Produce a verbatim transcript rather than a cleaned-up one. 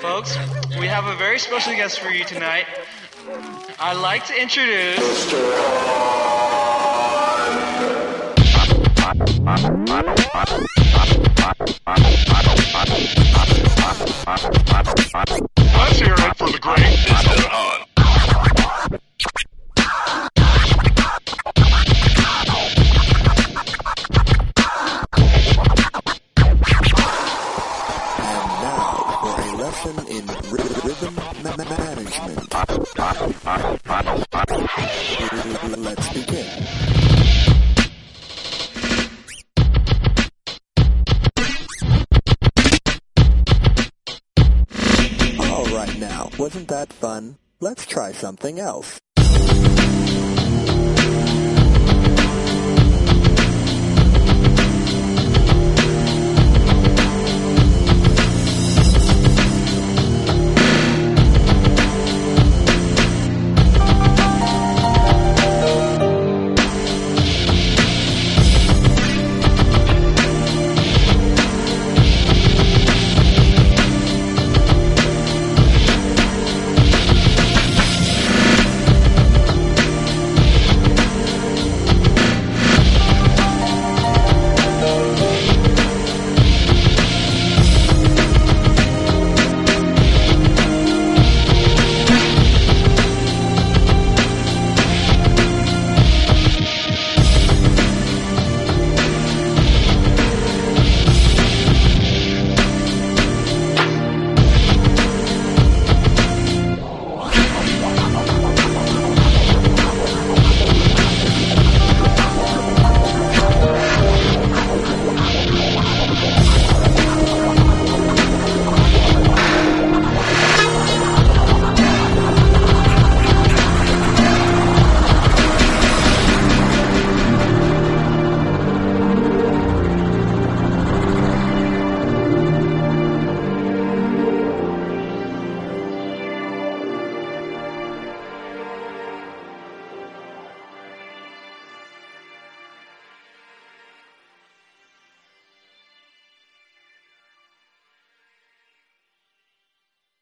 Folks, we have a very special guest for you tonight. I'd like to introduce... Let's hear it for the great Mister Hunt. In rhythm management. Let's begin. All right now, wasn't that fun? Let's try something else.